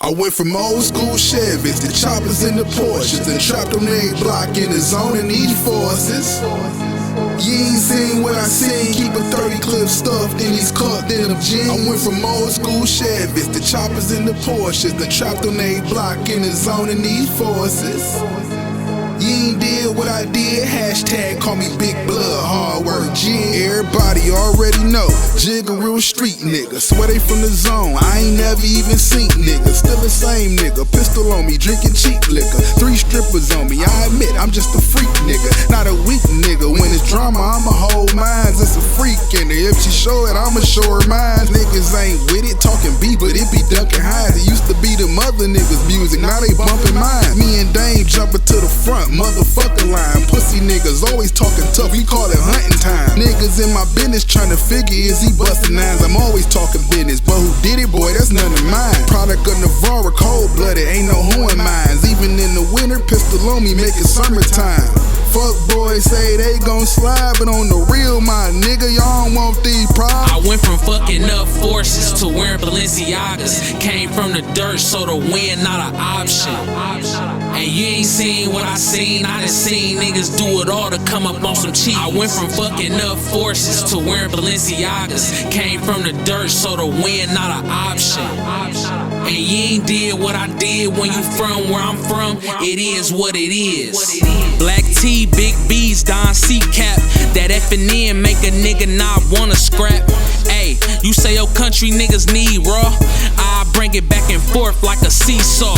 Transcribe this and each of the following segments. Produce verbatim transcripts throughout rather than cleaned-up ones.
I went from old school Chevys to choppers in the Porsches and trapped on every block in the zone and need forces. You ain't seen what I seen, keep a thirty clip stuffed in these cut denim jeans. I went from old school Chevys to choppers in the Porsches and trapped on every block in the zone and need forces. You ain't did what I did, hashtag call me Big Blood, hard work G. Everybody already know, Jig a real street nigga, swear they from the zone, I ain't never even seen niggas. Still the same nigga, pistol on me, drinking cheap liquor, three strippers on me, I admit I'm just a freak nigga, not a weak nigga. When it's drama I'ma hold mines, it's a freak in there. If she show it I'ma show her mine. Niggas ain't with it, talking beef but it be ducking highs. It used to be them other niggas music, now they bumping mine. Me and Dame jumping to the front, motherfucker line. Pussy niggas always talking tough, we call it hunting time. Niggas in my business trying to figure, is he busting nines? I'm always talking business, but who did it, boy, that's none of mine. Product of Navarra, cold blooded, ain't no who in mines. Even in the winter, pistol on me, make it summertime. Fuck boys say they gon' slide, but on the real, my nigga, y'all don't want these problems. I went from fucking up forces to wearing Balenciagas. Came from the dirt, so the win not an option. And you ain't seen what I seen, I done seen niggas do it all to come up on some cheap. I went from fucking up forces to wearing Balenciagas. Came from the dirt, so the win not an option. And you ain't did what I did when you from where I'm from, it is what it is. Black T, big B's, Don C cap. That F and N make a nigga not wanna scrap. Ayy, you say your country niggas need raw, I bring it back and forth like a seesaw.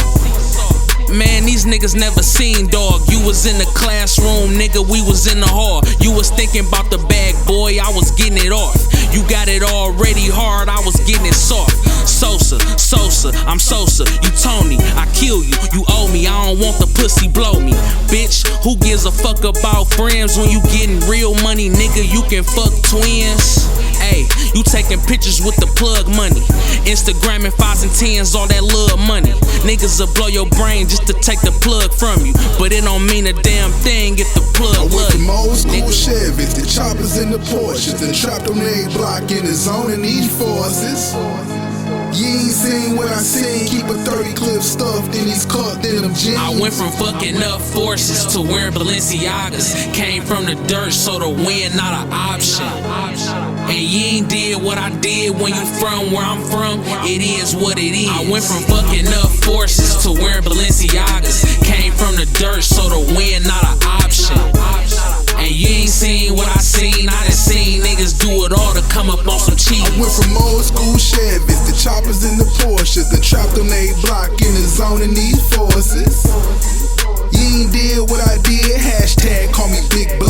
Man, these niggas never seen dog. You was in the classroom, nigga, we was in the hall. You was thinking about the bag, boy, I was getting it off. You got it already hard, I was getting it soft. Sosa, Sosa, I'm Sosa, you Tony, I kill you, you owe me, I don't want the pussy blow me. Bitch, who gives a fuck about friends when you getting real money, nigga, you can fuck twins. Ayy, you taking pictures with the plug money, Instagramming fives and tens, all that little money. Niggas will blow your brain just to take the plug from you, but it don't mean a damn thing if the plug I went from old school nigga. Chevys to choppers in the Porsches and trapped on every block in the zone and need forces. You ain't seen what I seen, keep a thirty clip stuffed in these cut denim jeans. I went from fucking up forces to wearing Balenciagas. Came from the dirt, so the win not an option. And you ain't did what I did when you from where I'm from, it is what it is. I went from fucking up forces to wearing Balenciagas. Came from the dirt, so the win not an option. And you ain't seen what I seen, I done seen niggas do it all to come up on some cheap. I went from old school Chevys to choppers in the Porsches and trapped on every block in the zone and need forces. You ain't did what I did, hashtag call me Big Blood.